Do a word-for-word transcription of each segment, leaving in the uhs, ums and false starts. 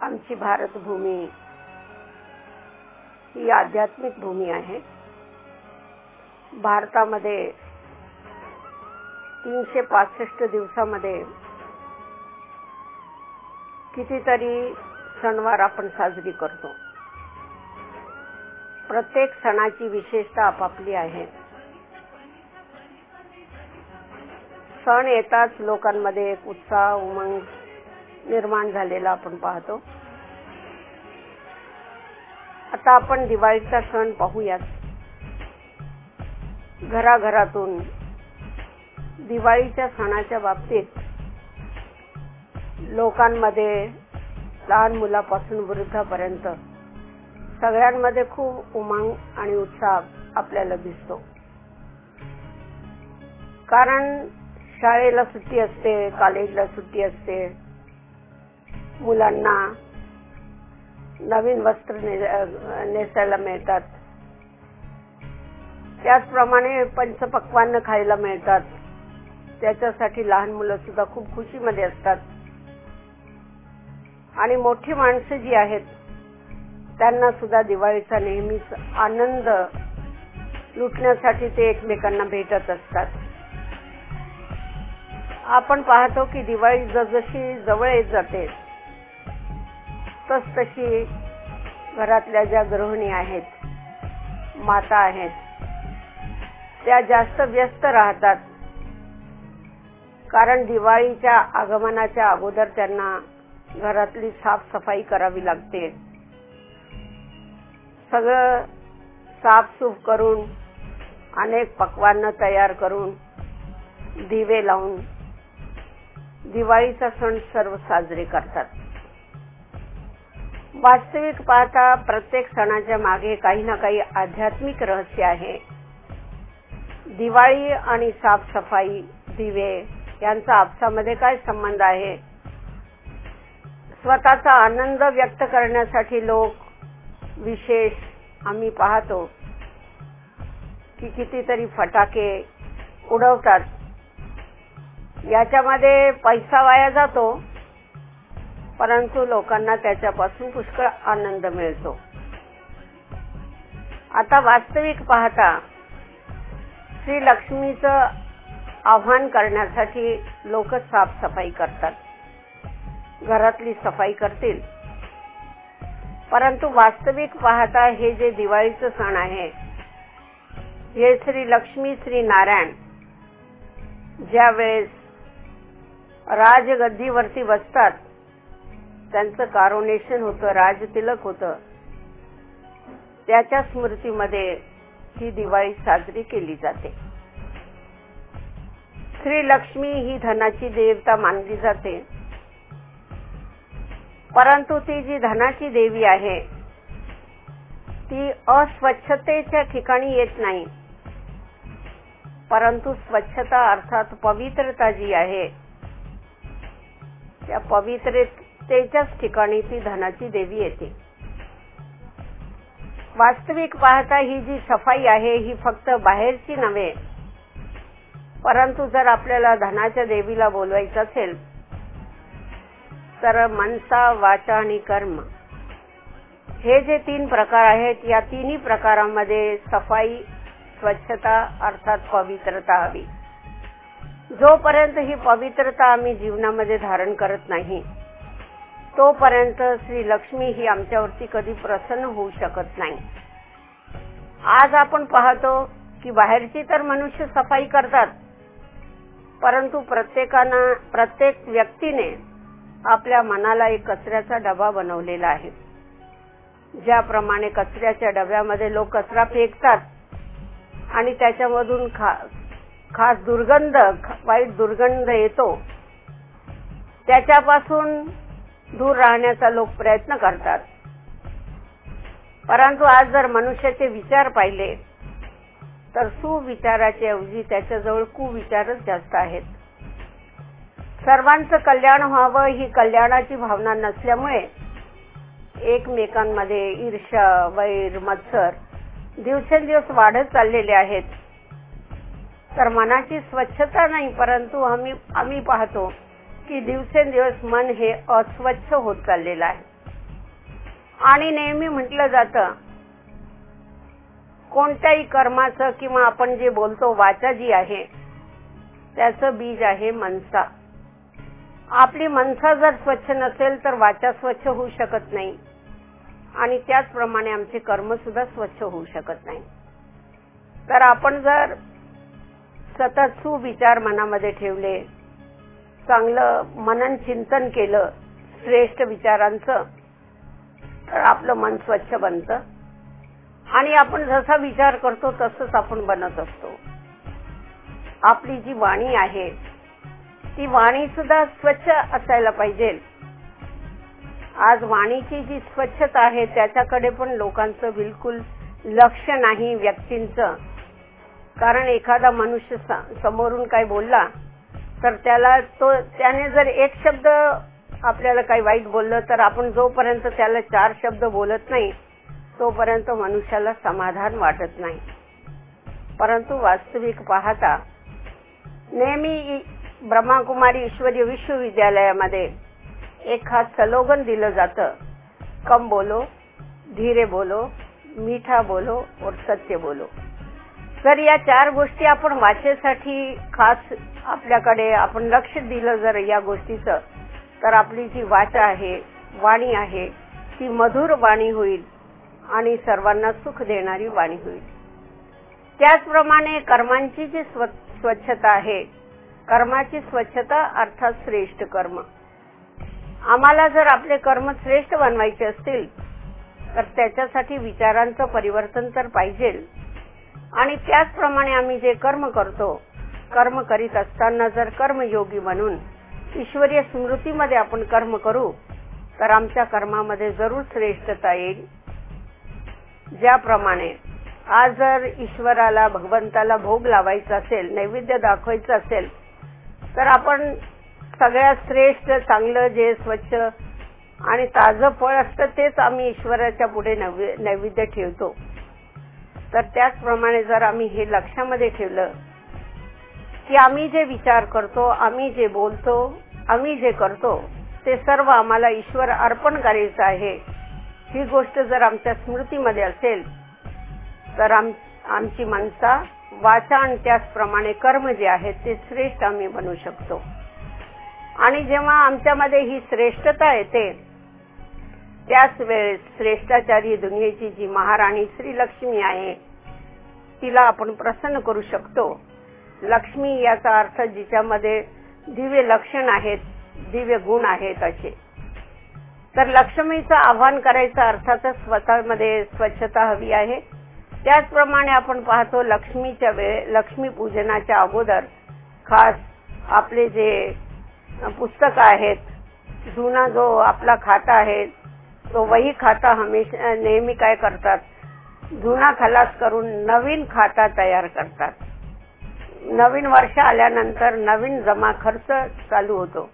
आमची भारतभूमी ही आध्यात्मिक भूमी आहे. भारतामध्ये तीनशे पासष्ट दिवसामध्ये कितीतरी सणवार आपण साजरी करतो. प्रत्येक सणाची विशेषता आपापली आहे. सण येताच लोकांमध्ये एक उत्साह उमंग निर्माण झालेला आपण पाहतो. आता आपण दिवाळीचा सण पाहूयात. घराघरातून दिवाळीच्या सणाच्या बाबतीत लोकांमध्ये लहान मुलापासून वृद्धापर्यंत सगळ्यांमध्ये खूप उमंग आणि उत्साह आपल्याला दिसतो. कारण शाळेला सुट्टी असते, कॉलेजला सुट्टी असते, मुलांना नवीन वस्त्र नेसायला मिळतात, त्याचप्रमाणे पंचपक्वान्न खायला मिळतात. त्याच्यासाठी लहान मुलं सुद्धा खूप खुशीमध्ये असतात. आणि मोठी माणसं जी आहेत त्यांना सुद्धा दिवाळीचा नेहमीच आनंद लुटण्यासाठी ते एकमेकांना भेटत असतात. आपण पाहतो की दिवाळी जसजशी जवळ येत जाते तस तशी घरातल्या ज्या गृहिणी आहेत, माता आहेत, त्या जास्त व्यस्त राहतात. कारण दिवाळीच्या आगमनाच्या अगोदर त्यांना घरातली साफसफाई करावी लागते. सगळं साफसूफ करून अनेक पक्वान्न तयार करून दिवे लावून दिवाळीचा सण सर्व साजरे करतात. वास्तविक पाहता प्रत्येक सणाच्या मागे काही ना काही आध्यात्मिक रहस्य आहे. दिवाळी आणि साफसफाई, दिवे यांचा आपसामध्ये काय संबंध आहे? स्वतःचा आनंद व्यक्त करण्यासाठी लोक विशेष आम्ही पाहतो की कितीतरी फटाके उडवतात. याच्यामध्ये पैसा वाया जातो, परंतु लोकांना त्याच्यापासून पुष्कळ आनंद मिळतो. आता वास्तविक पाहता श्री लक्ष्मीचं आवाहन करण्यासाठी लोक साफसफाई करतात, घरातली सफाई करतील. परंतु वास्तविक पाहता हे जे दिवाळीचं सण आहे हे श्री लक्ष्मी श्री नारायण ज्या वेळेस राजगद्दीवरती बसतात, त्यांचं कॉरोनेशन होतं, राजतिलक होतं, त्याच्या स्मृतीमध्ये ही दिवाळी साजरी केली जाते. श्री लक्ष्मी ही धनाची देवता मानली जाते. परंतु ती जी धनाची देवी आहे ती अस्वच्छतेच्या ठिकाणी येत नाही, परंतु स्वच्छता अर्थात पवित्रता जी आहे त्या पवित्रतेच्याच ठिकाणी ती धनाची देवी येते. वास्तविक पाहता ही जी सफाई आहे ही फक्त बाहेरची नव्हे, परंतु जर आपल्याला धनाच्या देवीला बोलवायचं असेल तर मनसा, वाचा आणि कर्म हे जे तीन प्रकार आहेत या तिन्ही प्रकारांमध्ये सफाई, स्वच्छता अर्थात पवित्रता हवी. जोपर्यंत ही पवित्रता आम्ही जीवनामध्ये धारण करत नाही तोपर्यंत श्री लक्ष्मी ही आमच्यावरती कधी प्रसन्न होऊ शकत नाही. आज आपण पाहतो की बाहेरची तर मनुष्य सफाई करतात, परंतु प्रत्येकानं प्रत्येक व्यक्तीने आपल्या मनाला एक कचऱ्याचा डबा बनवलेला आहे. ज्याप्रमाणे कचऱ्याच्या डब्यामध्ये लोक कचरा फेकतात आणि त्याच्यामधून खा खास दुर्गंध वाईट दुर्गंध येतो, त्याच्यापासून दूर राहण्याचा लोक प्रयत्न करतात. परंतु आज जर मनुष्याचे विचार पाहिले तर सुविचाराच्या ऐवजी त्याच्याजवळ कुविचारच जास्त आहेत. सर्वांचं कल्याण व्हावं ही कल्याणाची भावना नसल्यामुळे एकमेकांमध्ये ईर्ष्या, वैर, मत्सर दिवसेंदिवस वाढत चाललेले आहेत. तर मनाची स्वच्छता नाही, परंतु आम्ही आम्ही पाहतो की दिवसेंदिवस मन हे अस्वच्छ होत चाललेलं आहे. आणि नेहमी म्हटलं जातं कोणत्याही कर्माचं किंवा आपण जे बोलतो वाचा जी आहे त्याचं बीज आहे मनसा. आपली मनसा जर स्वच्छ नसेल तर वाचा स्वच्छ होऊ शकत नाही आणि त्याचप्रमाणे आमचे कर्म सुद्धा स्वच्छ होऊ शकत नाही. तर आपण जर सतत सुविचार मनामध्ये ठेवले, चांगलं मनन चिंतन केलं श्रेष्ठ विचारांचं, तर आपलं मन स्वच्छ बनतं आणि आपण जसा विचार करतो तसंच आपण बनत असतो. आपली जी वाणी आहे ती वाणी सुद्धा स्वच्छ असायला पाहिजे. आज वाणीची जी स्वच्छता आहे त्याच्याकडे पण लोकांचं बिलकुल लक्ष नाही व्यक्तींचं. कारण एखादा मनुष्य समोरून काही बोलला तर त्याला तो त्याने जर एक शब्द आपल्याला काही वाईट बोललं तर आपण जोपर्यंत त्याला चार शब्द बोलत नाही तोपर्यंत मनुष्याला समाधान वाटत नाही. परंतु वास्तविक पाहता नेहमी ब्रह्माकुमारी ईश्वरीय विश्वविद्यालयामध्ये एक खास स्लोगन दिलं जातं, कम बोलो, धीरे बोलो, मीठा बोलो और सत्य बोलो. जर या चार गोष्टी आपण वाचेसाठी खास आपल्याकडे आपण लक्ष दिलं जर या गोष्टीचं, तर आपली जी वाचा आहे, वाणी आहे ती मधुर वाणी होईल आणि सर्वांना सुख देणारी वाणी होईल. त्याचप्रमाणे कर्मांची जी स्वच्छता आहे, कर्माची स्वच्छता अर्थात श्रेष्ठ कर्म. आम्हाला जर आपले कर्म श्रेष्ठ बनवायचे असतील तर त्याच्यासाठी विचारांचं परिवर्तन तर पाहिजे आणि त्याचप्रमाणे आम्ही जे कर्म करतो, कर्म करीत असताना जर कर्मयोगी बनून ईश्वरीय स्मृतीमध्ये आपण कर्म करू तर आमच्या कर्मामध्ये जरूर श्रेष्ठता येईल. ज्याप्रमाणे आज जर ईश्वराला भगवंताला भोग लावायचा असेल, नैवेद्य दाखवायचं असेल तर आपण सगळ्यात श्रेष्ठ चांगलं जे स्वच्छ आणि ताजं फळ असतं तेच आम्ही ईश्वराच्या पुढे नैवेद्य ठेवतो. तर त्याचप्रमाणे जर आम्ही हे लक्षामध्ये ठेवलं की आम्ही जे विचार करतो, आम्ही जे बोलतो, आम्ही जे करतो ते सर्व आम्हाला ईश्वर अर्पण करायचं आहे, ही गोष्ट जर आमच्या स्मृतीमध्ये असेल तर आम आमची मनसा, वाचा आणि त्याचप्रमाणे कर्म जे आहेत ते श्रेष्ठ आम्ही बनवू शकतो. आणि जेव्हा आमच्यामध्ये ही श्रेष्ठता येते त्याच वेळेस श्रेष्ठाचारी दुनियेची जी महाराणी श्री लक्ष्मी आहे तिला आपण प्रसन्न करू शकतो. लक्ष्मी याचा अर्थ जिच्यामध्ये दिव्य लक्षण आहेत, दिव्य गुण आहेत असे. तर लक्ष्मीचं आवाहन करायचं अर्थातच स्वतःमध्ये स्वच्छता हवी आहे. त्याचप्रमाणे आपण पाहतो लक्ष्मीच्या वेळे लक्ष्मी पूजनाच्या अगोदर खास आपले जे पुस्तक आहेत, जुना जो आपला खाता आहे तो वही खाता हमेशा नेहमी काय करतात, जुना खलास करून नवीन खाता तयार करतात. नवीन वर्ष आल्यानंतर नवीन जमा खर्च चालू होतो.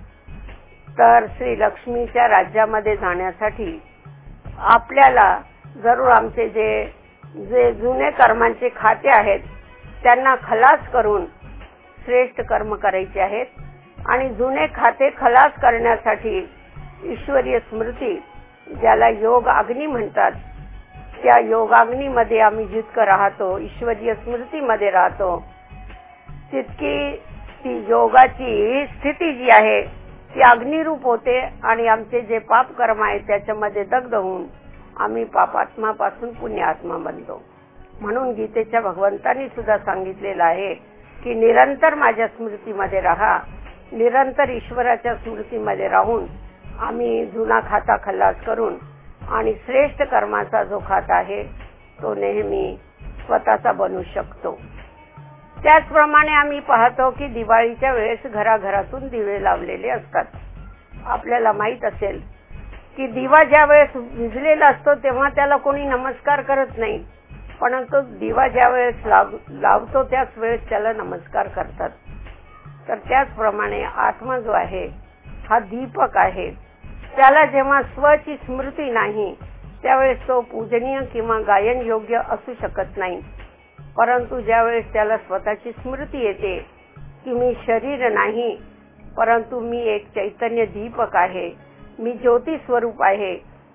तर श्री लक्ष्मीच्या राज्यामध्ये जाण्यासाठी आपल्याला जरूर आमचे जे जे जुने कर्मांचे खाते आहेत त्यांना खलास करून श्रेष्ठ कर्म करायचे आहेत. आणि जुने खाते खलास करण्यासाठी ईश्वरीय स्मृती, ज्याला योग अग्नी म्हणतात, त्या योगाग्नीमध्ये आम्ही जितकं राहतो, ईश्वरीय स्मृतीमध्ये राहतो, तितकी ती योगाची स्थिती जी आहे ती अग्निरूप होते आणि आमचे जे पाप कर्म आहेत त्याच्यामध्ये दग्ध होऊन आम्ही पापात्मापासून पुण्यात्मा बनतो. म्हणून गीतेच्या भगवंतांनी सुद्धा सांगितलेलं आहे की निरंतर माझ्या स्मृतीमध्ये राहा. निरंतर ईश्वराच्या स्मृतीमध्ये राहून आम्ही जुना खाता खल्लास करून आणि श्रेष्ठ कर्माचा जो खाता आहे तो नेहमी स्वतःचा बनवू शकतो. त्याचप्रमाणे आम्ही पाहतो की दिवाळीच्या वेळेस घराघरातून दिवे लावलेले असतात. आपल्याला माहित असेल की दिवा ज्या वेळेस विझलेला असतो तेव्हा त्याला कोणी नमस्कार करत नाही, परंतु दिवा ज्या वेळेस लावतो त्याच वेळेस त्याला नमस्कार करतात. तर त्याचप्रमाणे आत्मा जो आहे हा दीपक आहे. त्याला जेव्हा स्वची स्मृती नाही त्यावेळेस तो पूजनीय किंवा गायन योग्य असू शकत नाही. परंतु ज्यावेळेस त्याला स्वतःची स्मृती येते की मी शरीर नाही परंतु मी एक चैतन्य दीपक आहे, मी ज्योती स्वरूप आहे,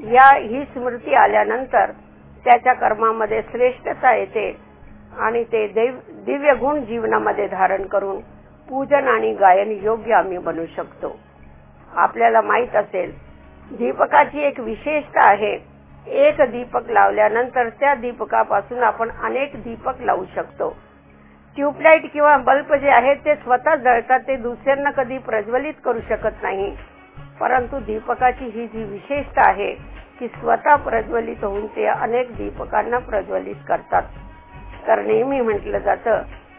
या ही स्मृती आल्यानंतर त्याच्या कर्मामध्ये श्रेष्ठता येते आणि ते दिव्य गुण जीवनामध्ये धारण करून पूजन आणि गायन योग्य आम्ही बनू शकतो. आपल्याला माहित असेल दीपकाची एक विशेषता आहे. एक दीपक लावल्यानंतर त्या दीपकापासून आपण अनेक दीपक लावू शकतो. ट्यूबलाईट किंवा बल्ब जे आहेत ते स्वतः जळतात, ते दुसऱ्यांना कधी प्रज्वलित करू शकत नाही. परंतु दीपकाची ही जी विशेषता आहे की स्वतः प्रज्वलित होऊन ते अनेक दीपकांना प्रज्वलित करतात. तर नेहमी म्हटलं जातं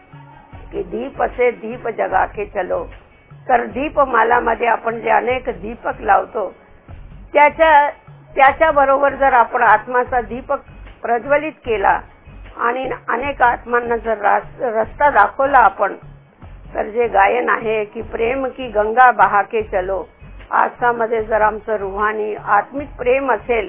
की दीप से दीप जगा के चलो. तर दीपमालामध्ये आपण जे अनेक दीपक लावतो त्याच्या त्याच्या बरोबर जर आपण आत्माचा दीपक प्रज्वलित केला आणि अनेक आत्मांना जर रस्ता दाखवला आपण, तर जे गायन आहे की प्रेम की गंगा बहा के चलो, आसामध्ये जर आमचं रूहानी आत्मिक प्रेम असेल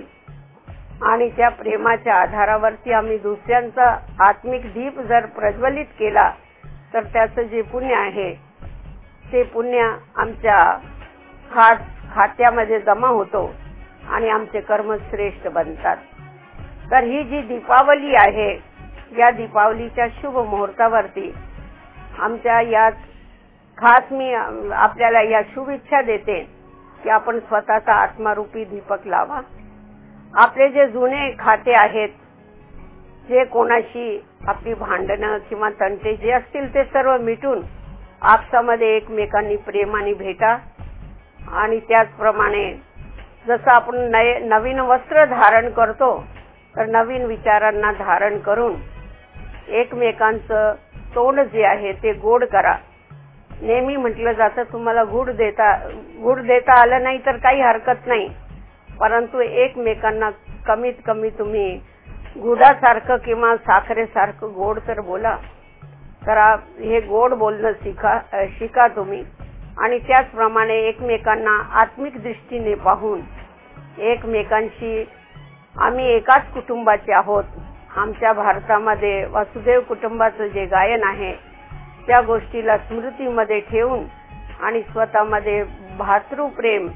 आणि त्या प्रेमाच्या आधारावरती आम्ही दुसऱ्यांचा आत्मिक दीप जर प्रज्वलित केला, तर त्याचं जे पुण्य आहे ते पुण्य आमच्या खास खात्यामध्ये जमा होतो आणि आमचे कर्म श्रेष्ठ बनतात. तर ही जी दीपावली आहे, या दीपावलीच्या शुभ मुहूर्तावरती आमच्या या खास मी आपल्याला या शुभ इच्छा देते की आपण स्वतःचा आत्मारूपी दीपक लावा. आपले जे जुने खाते आहेत, जे कोणाशी आपली भांडणं किंवा तंटे जे असतील ते सर्व मिटून आपसामध्ये एकमेकांनी प्रेमाने भेटा. आणि त्याचप्रमाणे जसं आपण नवीन वस्त्र धारण करतो, तर नवीन विचारांना धारण करून एकमेकांचं तोंड जे आहे ते गोड करा. नेहमी म्हटलं जातं तुम्हाला गुड देता गुड देता आलं नाही तर काही हरकत नाही, परंतु एकमेकांना कमीत कमी तुम्ही गुडासारखं किंवा साखरेसारखं गोड तर बोला. तर हे गोड बोलणं शिका शिका तुम्ही. आणि त्याचप्रमाणे एकमेकांना आत्मिक दृष्टीने पाहून एकमेकांशी आम्ही एकाच कुटुंबाचे आहोत. आमच्या भारतामध्ये वसुदेव कुटुंबाचं जे गायन आहे त्या गोष्टीला स्मृतीमध्ये ठेवून आणि स्वतःमध्ये भातृप्रेम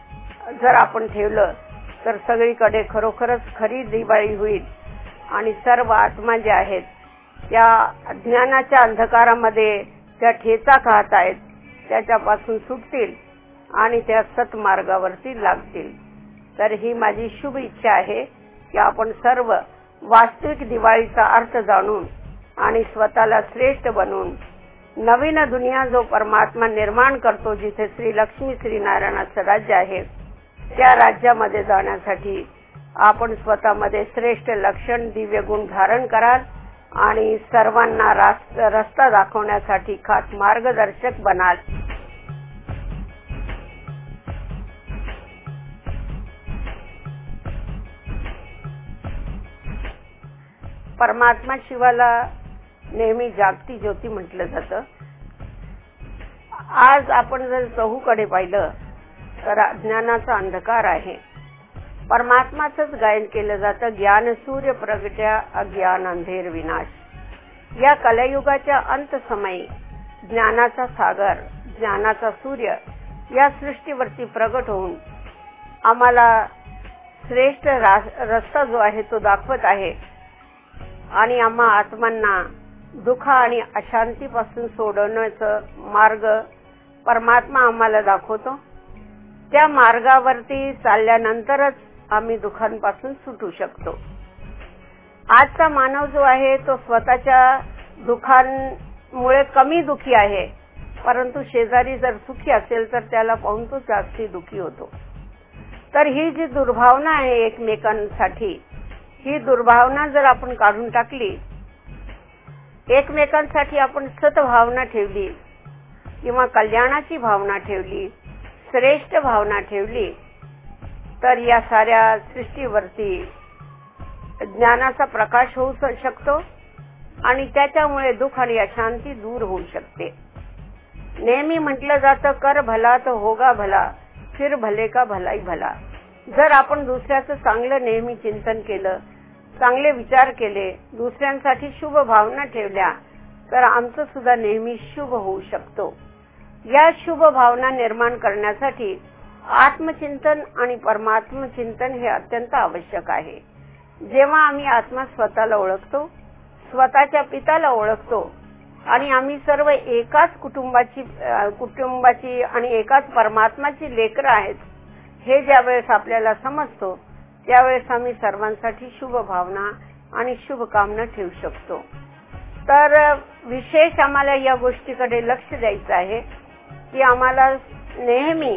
जर आपण ठेवलं तर सगळीकडे खरोखरच खरी दिवाळी होईल आणि सर्व आत्मा ज्या आहेत त्या अज्ञानाच्या अंधकारामध्ये त्या ठेचा खात आहेत त्याच्यापासून सुटतील आणि त्या सत्मार्गावरती लागतील. तर ही माझी शुभ इच्छा आहे की आपण सर्व वास्तविक दिवाळीचा अर्थ जाणून आणि स्वतःला श्रेष्ठ बनवून नवीन दुनिया जो परमात्मा निर्माण करतो, जिथे श्री लक्ष्मी श्री नारायणाचं राज्य आहे, त्या राज्यामध्ये जाण्यासाठी आपण स्वतःमध्ये श्रेष्ठ लक्षण दिव्य गुण धारण कराल आणि सर्वांना रस्ता दाखवण्यासाठी खास मार्गदर्शक बनाल. परमात्मा शिवाला नेहमी जागती ज्योती म्हटलं जातं. आज आपण जर चहूकडे पाहिलं तर अज्ञानाचा अंधकार आहे. परमात्माचंच गायन केलं जातं, ज्ञान सूर्य प्रगट्या अज्ञान अंधेर विनाश. या कलयुगाच्या अंत समयी ज्ञानाचा सागर, ज्ञानाचा सूर्य या सृष्टीवरती प्रगट होऊन आम्हाला श्रेष्ठ रस्ता जो आहे तो दाखवत आहे आणि आम्हा आत्मांना दुःख आणि अशांतीपासून सोडवण्याचा मार्ग परमात्मा आम्हाला दाखवतो. त्या मार्गावरती चालल्यानंतरच आम्ही दुःखांपासून सुटू शकतो. आजचा मानव जो आहे तो स्वतःच्या दुःखांमुळे कमी दुःखी आहे, परंतु शेजारी जर सुखी असेल तर त्याला पाहून तो जास्ती दुःखी होतो. तर ही जी दुर्भावना आहे एकमेकांसाठी, ही दुर्भावना जर आपण काढून टाकली, एकमेकांसाठी आपण सद्भावना ठेवली किंवा कल्याणाची भावना ठेवली, श्रेष्ठ भावना ठेवली, तर या साऱ्या सृष्टीवरती ज्ञानाचा प्रकाश होऊ शकतो आणि त्याच्यामुळे दुःख आणि अशांती दूर होऊ शकते. नेहमी म्हटलं जातं कर भला तो होगा भला, फिर भले का भलाई भला. जर आपण दुसऱ्याचं चांगलं नेहमी चिंतन केलं, चांगले विचार केले, दुसऱ्यांसाठी शुभ भावना ठेवल्या, तर आमचं सुद्धा नेहमी शुभ होऊ शकतो. या शुभ भावना निर्माण करण्यासाठी आत्मचिंतन आणि परमात्म चिंतन हे अत्यंत आवश्यक आहे. जेव्हा आम्ही आत्मा स्वतःला ओळखतो, स्वतःच्या पित्याला ओळखतो आणि आम्ही सर्व एकाच कुटुंबाची कुटुंबाची आणि एकाच परमात्माची लेकरं आहेत हे ज्यावेळेस आपल्याला समजतो, त्यावेळेस आम्ही सर्वांसाठी शुभ भावना आणि शुभकामना ठेवू शकतो. तर विशेष आम्हाला या गोष्टीकडे लक्ष द्यायचं आहे की आम्हाला नेहमी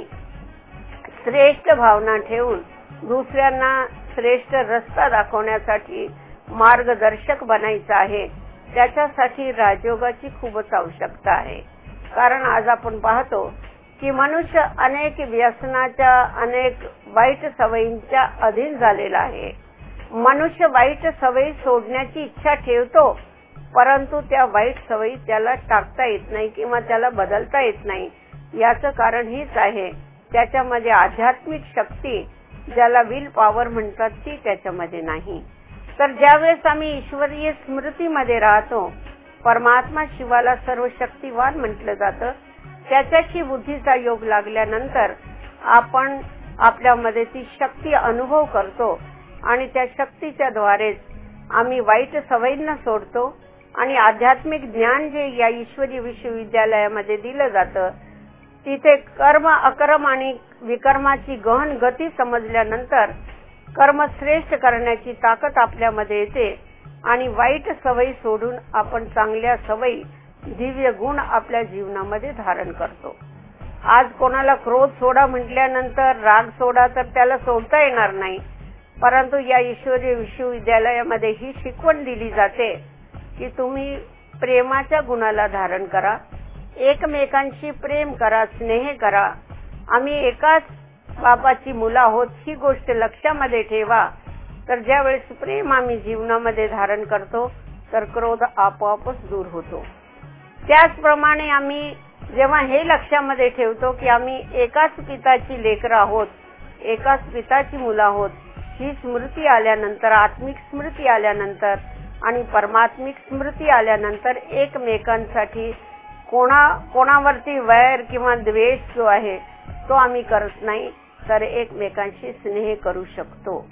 श्रेष्ठ भावना ठेवून दुसऱ्यांना श्रेष्ठ रस्ता दाखवण्यासाठी मार्गदर्शक बनायचं आहे. त्याच्यासाठी राजयोगाची खूपच आवश्यकता आहे. कारण आज आपण पाहतो की मनुष्य अनेक व्यसनाच्या अनेक वाईट सवयींच्या अधीन झालेला आहे. मनुष्य वाईट सवयी सोडण्याची इच्छा ठेवतो, परंतु त्या वाईट सवयी त्याला टाकता येत नाही किंवा त्याला बदलता येत नाही. याचं कारण हेच आहे, त्याच्यामध्ये आध्यात्मिक शक्ती ज्याला विल पॉवर म्हणतात ती त्याच्यामध्ये नाही. तर ज्यावेळेस आम्ही ईश्वरीय स्मृतीमध्ये राहतो, परमात्मा शिवाला सर्व शक्तिवान म्हटलं जातं, त्याच्याशी बुद्धीचा योग लागल्यानंतर आपण आपल्यामध्ये ती शक्ती अनुभव करतो आणि त्या शक्तीच्या द्वारेच आम्ही वाईट सवयींना सोडतो आणि आध्यात्मिक ज्ञान जे या ईश्वरी विश्वविद्यालयामध्ये दिलं जातं, तिथे कर्म अकर्म आणि विकर्माची गहन गती समजल्यानंतर कर्म श्रेष्ठ करण्याची ताकद आपल्यामध्ये येते आणि वाईट सवयी सोडून आपण चांगल्या सवयी दिव्य गुण आपल्या जीवनामध्ये धारण करतो. आज कोणाला क्रोध सोडा म्हटल्यानंतर राग सोडा तर त्याला सोडता येणार नाही, परंतु या ईश्वरीय विश्वविद्यालयामध्ये ही शिकवण दिली जाते की तुम्ही प्रेमाच्या गुणाला धारण करा, एकमेकांशी प्रेम करा, स्नेह करा. आम्ही एकाच बापाची मुलं आहोत ही गोष्ट लक्षामध्ये ठेवा. तर ज्यावेळेस प्रेम आम्ही जीवनामध्ये धारण करतो तर क्रोध आपोआपच दूर होतो. त्याचप्रमाणे आम्ही जेव्हा हे लक्षामध्ये ठेवतो की आम्ही एकाच पिताची लेकरं आहोत, एकाच पिताची मुलं आहोत, ही स्मृती आल्यानंतर, आत्मिक स्मृती आल्यानंतर आणि परमात्मिक स्मृती आल्यानंतर एकमेकांसाठी कोणा कोणावरती वैर किंवा द्वेष जो आहे तो आम्ही करत नाही, तर एकमेकांशी स्नेह करू शकतो.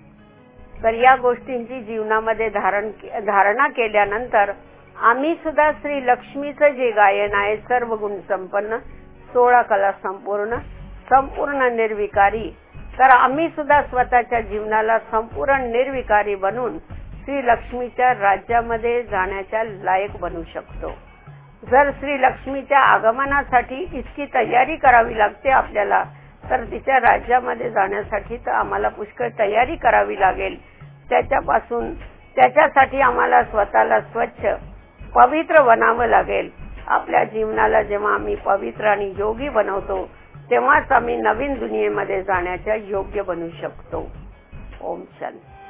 तर या गोष्टींची जीवनामध्ये धारण धारणा केल्यानंतर आम्ही सुद्धा श्री लक्ष्मीचं जे गायन आहे, सर्व गुण संपन्न, सोळा कला संपूर्ण, संपूर्ण निर्विकारी, तर आम्ही सुद्धा स्वतःच्या जीवनाला संपूर्ण निर्विकारी बनून श्री लक्ष्मीच्या राज्यामध्ये जाण्याच्या लायक बनू शकतो. जर श्री लक्ष्मीच्या आगमनासाठी इतकी तयारी करावी लागते आपल्याला, तर तिच्या राज्यामध्ये जाण्यासाठी तर आम्हाला पुष्कळ तयारी करावी लागेल. त्याच्यापासून त्याच्यासाठी आम्हाला स्वतःला स्वच्छ पवित्र बनावं लागेल. आपल्या जीवनाला जेव्हा आम्ही पवित्र आणि योगी बनवतो, तेव्हाच आम्ही नवीन दुनियेमध्ये जाण्याच्या योग्य बनू शकतो. ओम शांती.